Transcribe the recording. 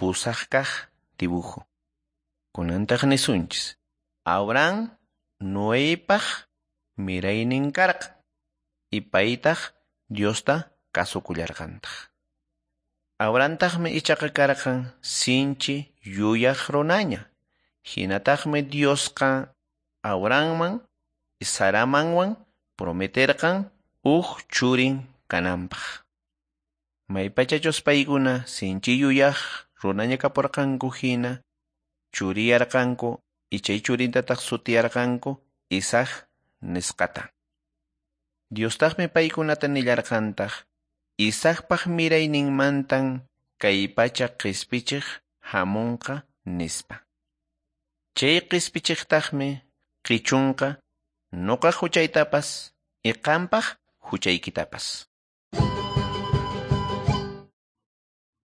pusaq kaq dibujo. Kunantaq nisunchis. Abraham Noépaq miraynin karqa. Paytaq Diosta kasukullarqantaq. Abrahamtaqmi ichaqa karqan sinchi yuyaq runaña. Hinataqmi Diosqa Abrahamman y Saramanwan prometerqan churin kananpaq. Maypachachus paykuna sinchi yuyaq runaña kapurqanku hina churiyarqanku y chay churintataq sutiyarqanku Isaac nisqata. Diostaqmi paykunata nillarqantaq Isaacpaq mirayninmantan kay pacha qispichiq hamunqa nispa. Chay qispichiqtaqmi qichunqa nuqa huchaytapas y qampaq huchaykitapas.